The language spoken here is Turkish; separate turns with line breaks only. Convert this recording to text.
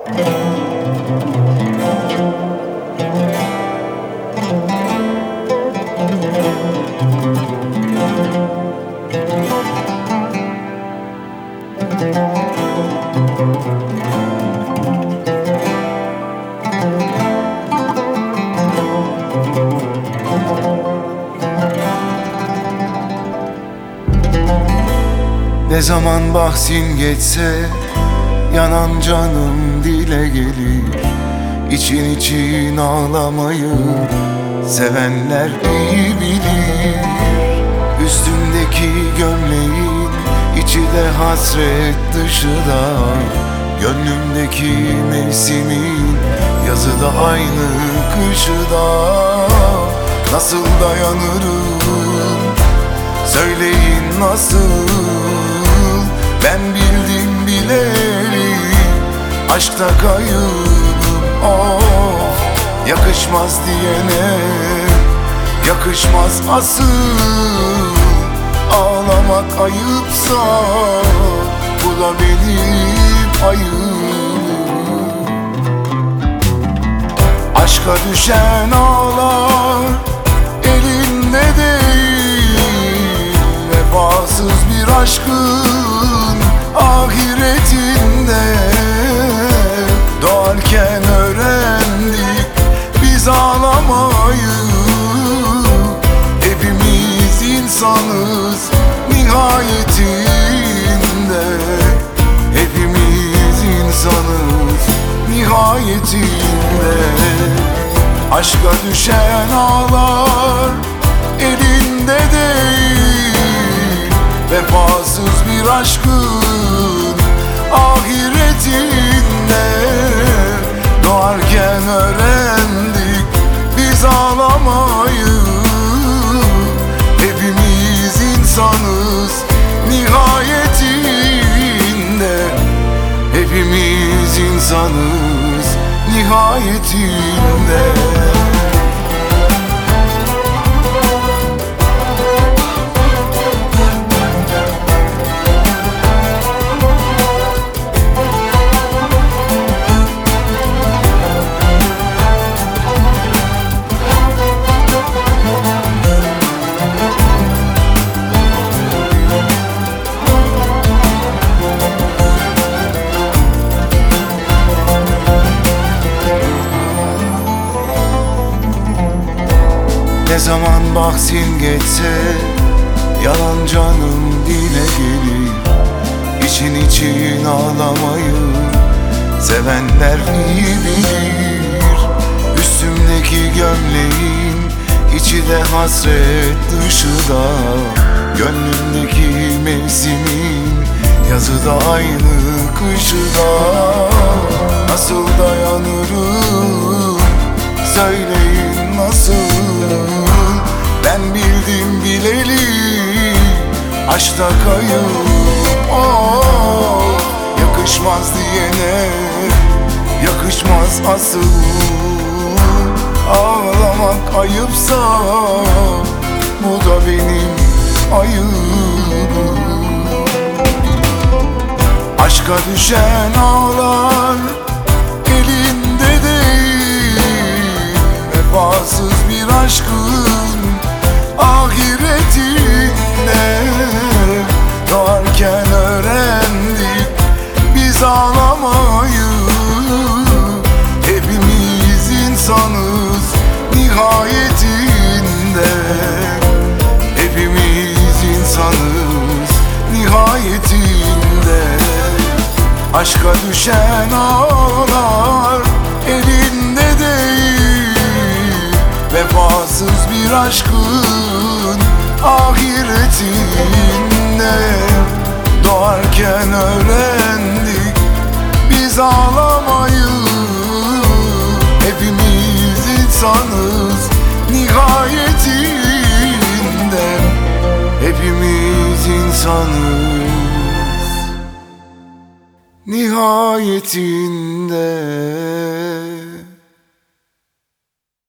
Ne zaman bahsin geçse yanan canım dile gelir. İçin için ağlamayı sevenler iyi bilir. Üstündeki gömleğin içi de hasret dışı da, gönlümdeki mevsimin yazı da aynı kışı da. Nasıl dayanırım söyleyin nasıl? Ben bildim bileli aşkta kaybım, of. Yakışmaz diyene yakışmaz asıl. Ağlamak ayıpsa bu da benim ayıbım. Aşka düşen ağlar elinde değil. Vefasız bir aşkın ahiretinde doğarken öğrendik biz ağlamayı. Hepimiz insanız nihayetinde. Hepimiz insanız nihayetinde. Aşka düşen ağlar elinde değil. Vefasız bir aşkın ahiretinde doğarken öğrendik biz ağlamayı. Hepimiz insanız nihayetinde. Hepimiz insanız nihayetinde. Ne zaman bahsin geçse yalan canım dile gelir. İçin için ağlamayı sevenler iyi bilir. Üstümdeki gömleğin içi de hasret dışı da, gönlümdeki mevsimin yazı da aynı kışı da. Nasıl dayanırım söyleyin nasıl? Ben bildim bileli aşkta kayıp, oh. Yakışmaz diyene yakışmaz asıl. Ağlamak ayıpsa bu da benim ayıbım. Aşka düşen ağlar elinde değil. Vefasız bir aşkın ahiretinde doğarken öğrendik biz ağlamayı. Hepimiz insanız nihayetinde. Hepimiz insanız nihayetinde. Aşka düşen ağlar elinde değil. Vefasız bir aşkın ahiretinde doğarken öğrendik biz ağlamayı. Hepimiz insanız nihayetinde. Hepimiz insanız nihayetinde.